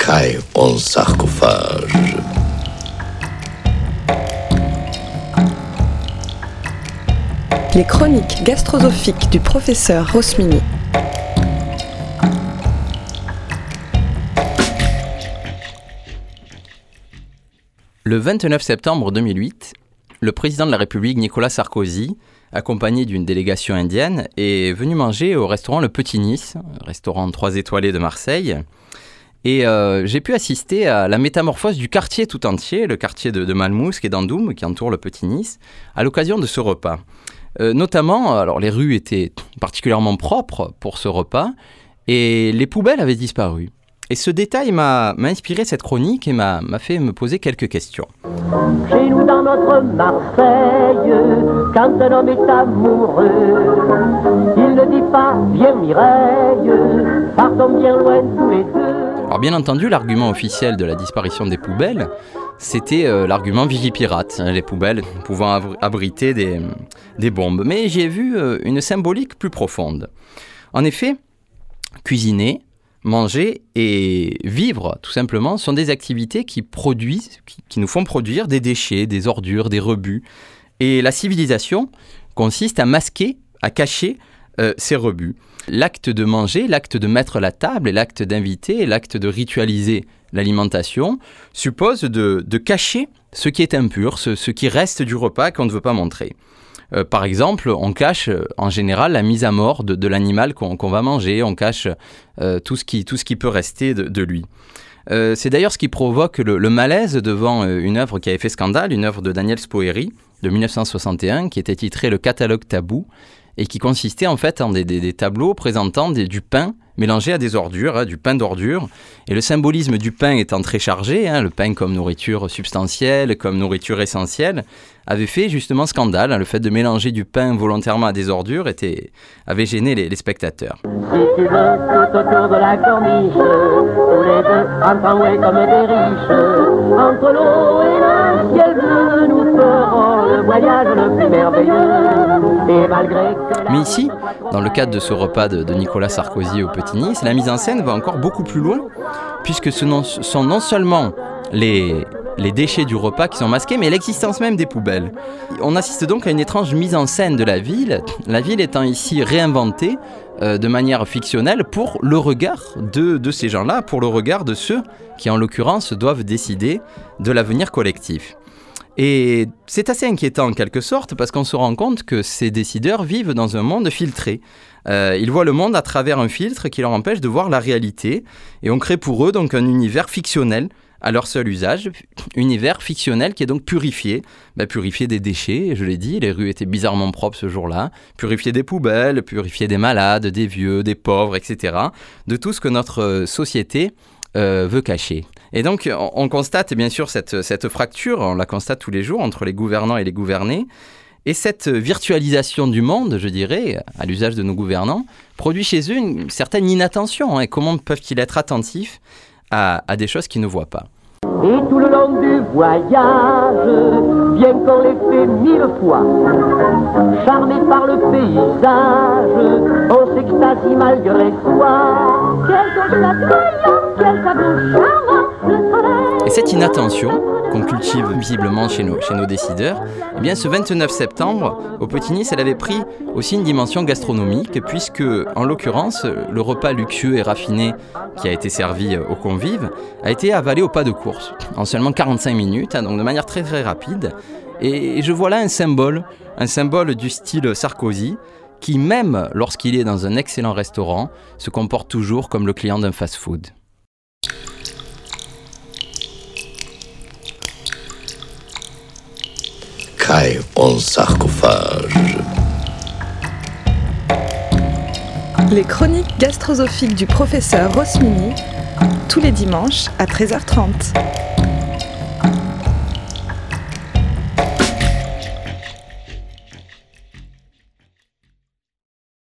Caille en sarcophage. Les chroniques gastrosophiques du professeur Rosmini. Le 29 septembre 2008, le président de la République Nicolas Sarkozy, accompagné d'une délégation indienne, est venu manger au restaurant Le Petit Nice, restaurant 3 étoilés de Marseille. Et j'ai pu assister à la métamorphose du quartier tout entier, le quartier de Malmousse et d'Andoum, qui entoure Le Petit Nice, à l'occasion de ce repas. Notamment, alors les rues étaient particulièrement propres pour ce repas, et les poubelles avaient disparu. Et ce détail m'a inspiré cette chronique et m'a fait me poser quelques questions. Chez nous dans notre Marseille, quand un homme est amoureux, il ne dit pas « Viens Mireille, partons bien loin tous les deux ». Alors bien entendu, l'argument officiel de la disparition des poubelles, c'était l'argument Vigipirate, les poubelles pouvant abriter des bombes. Mais j'ai vu une symbolique plus profonde. En effet, cuisiner, manger et vivre, tout simplement, sont des activités qui nous font produire des déchets, des ordures, des rebuts. Et la civilisation consiste à masquer, à cacher ces rebuts. L'acte de manger, l'acte de mettre la table et l'acte d'inviter, l'acte de ritualiser l'alimentation suppose de cacher ce qui est impur, ce qui reste du repas qu'on ne veut pas montrer. Par exemple, on cache en général la mise à mort de l'animal qu'on va manger, on cache tout ce qui peut rester de lui. C'est d'ailleurs ce qui provoque le malaise devant une œuvre qui avait fait scandale, une œuvre de Daniel Spoerri de 1961 qui était titrée Le catalogue tabou et qui consistait en fait en des tableaux présentant du pain mélangé à des ordures, du pain d'ordures. Et le symbolisme du pain étant très chargé, le pain comme nourriture substantielle, comme nourriture essentielle, avait fait justement scandale. Le fait de mélanger du pain volontairement à des ordures avait gêné les spectateurs. Si tu veux, tout autour de la corniche, tous les deux ensemble comme des riches, entre l'eau et le ciel bleu, nous ferons le voyage le plus merveilleux. Et malgré que Mais ici, dans le cadre de ce repas de Nicolas Sarkozy au Petit Nice, la mise en scène va encore beaucoup plus loin, puisque ce sont non seulement les déchets du repas qui sont masqués, mais l'existence même des poubelles. On assiste donc à une étrange mise en scène de la ville étant ici réinventée de manière fictionnelle pour le regard de ces gens-là, pour le regard de ceux qui, en l'occurrence, doivent décider de l'avenir collectif. Et c'est assez inquiétant en quelque sorte, parce qu'on se rend compte que ces décideurs vivent dans un monde filtré. Ils voient le monde à travers un filtre qui leur empêche de voir la réalité, et on crée pour eux donc un univers fictionnel à leur seul usage, univers fictionnel qui est donc purifié des déchets, je l'ai dit, les rues étaient bizarrement propres ce jour-là, purifié des poubelles, purifié des malades, des vieux, des pauvres, etc., de tout ce que notre société veut cacher. Et donc on constate bien sûr cette fracture, on la constate tous les jours entre les gouvernants et les gouvernés, et cette virtualisation du monde, je dirais, à l'usage de nos gouvernants, produit chez eux une certaine inattention. Et comment peuvent-ils être attentifs à des choses qu'ils ne voient pas? Et tout le long du voyage, bien qu'on l'ait fait 1000 fois, charmé par le paysage, on s'extasie malgré soi. Quel constatation, quel tableau charmant, le soleil. Et cette inattention qu'on cultive visiblement chez nos décideurs, eh bien ce 29 septembre, au Petit Nice, elle avait pris aussi une dimension gastronomique, puisque, en l'occurrence, le repas luxueux et raffiné qui a été servi aux convives a été avalé au pas de course, en seulement 45 minutes, donc de manière très très rapide. Et je vois là un symbole du style Sarkozy, qui même lorsqu'il est dans un excellent restaurant, se comporte toujours comme le client d'un fast-food. Caille en sarcophage. Les chroniques gastrosophiques du professeur Rosmini, tous les dimanches à 13h30.